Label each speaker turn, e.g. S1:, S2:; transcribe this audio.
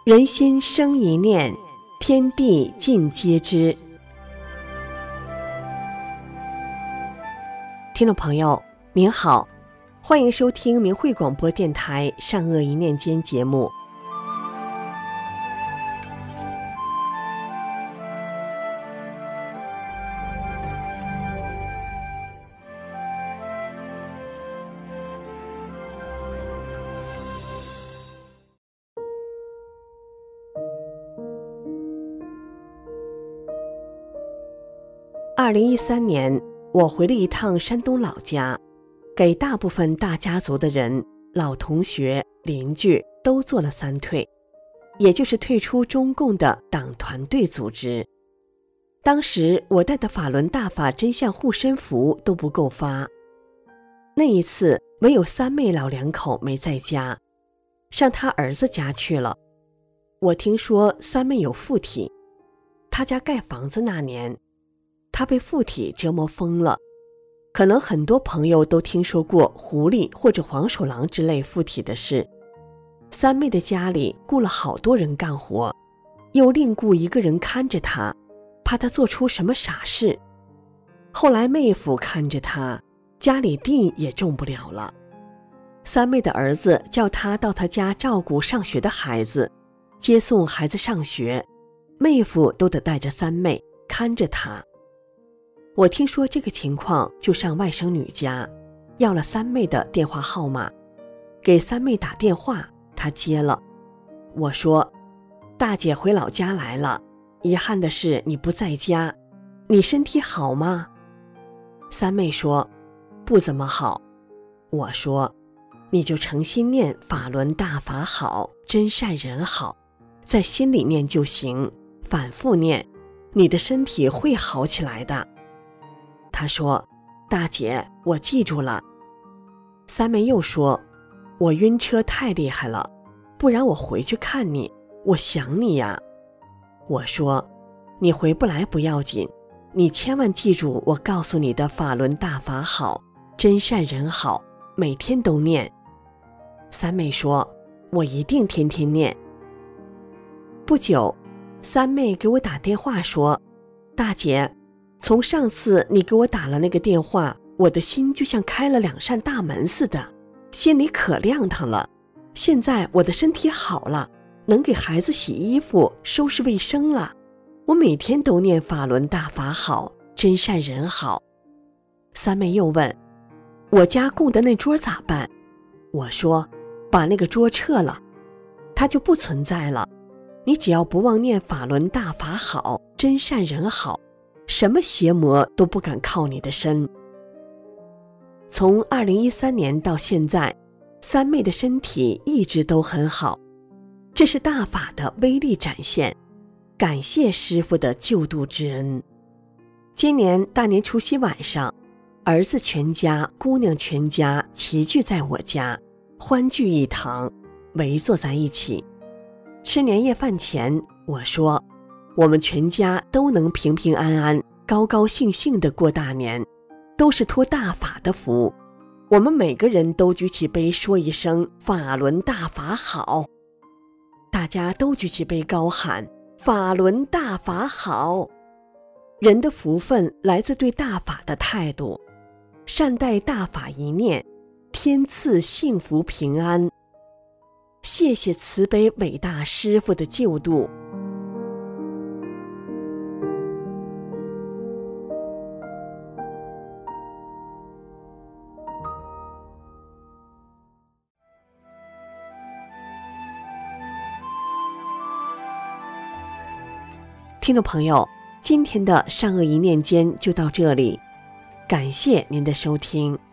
S1: 人心生一念，天地尽皆知。听众朋友您好，欢迎收听明慧广播电台善恶一念间节目。2013年，我回了一趟山东老家，给大部分大家族的人、老同学、邻居都做了3退，也就是退出中共的党团队组织。当时我带的法轮大法真相护身符都不够发。那一次唯有3妹老两口没在家，上他儿子家去了。我听说3妹有附体，他家盖房子那年他被附体折磨疯了。可能很多朋友都听说过狐狸或者黄鼠狼之类附体的事。3妹的家里雇了好多人干活，又另雇一个人看着他，怕他做出什么傻事。后来妹夫看着他，家里地也种不了了。3妹的儿子叫他到他家照顾上学的孩子，接送孩子上学，妹夫都得带着3妹看着他。我听说这个情况，就上外甥女家，要了3妹的电话号码，给3妹打电话，她接了。我说：大姐回老家来了，遗憾的是你不在家，你身体好吗？3妹说：不怎么好。我说：你就诚心念法轮大法好，真善人好，在心里念就行，反复念，你的身体会好起来的。他说：大姐，我记住了。3妹又说：我晕车太厉害了，不然我回去看你，我想你呀。我说：你回不来不要紧，你千万记住我告诉你的法轮大法好，真善人好，每天都念。3妹说：我一定天天念。不久，3妹给我打电话说：大姐，从上次你给我打了那个电话，我的心就像开了2扇大门似的，心里可亮堂了。现在我的身体好了，能给孩子洗衣服、收拾卫生了。我每天都念法轮大法好，真善人好。3妹又问：我家供的那桌咋办？我说：把那个桌撤了，它就不存在了。你只要不忘念法轮大法好，真善人好，什么邪魔都不敢靠你的身。从2013年到现在，3妹的身体一直都很好，这是大法的威力展现，感谢师父的救度之恩。今年大年除夕晚上，儿子全家、姑娘全家齐聚在我家，欢聚一堂，围坐在一起。吃年夜饭前，我说：我们全家都能平平安安、高高兴兴地过大年，都是托大法的福。我们每个人都举起杯说一声法轮大法好。大家都举起杯高喊法轮大法好。人的福分来自对大法的态度，善待大法一念，天赐幸福平安。谢谢慈悲伟大师父的救度。听众朋友，今天的善恶一念间就到这里，感谢您的收听。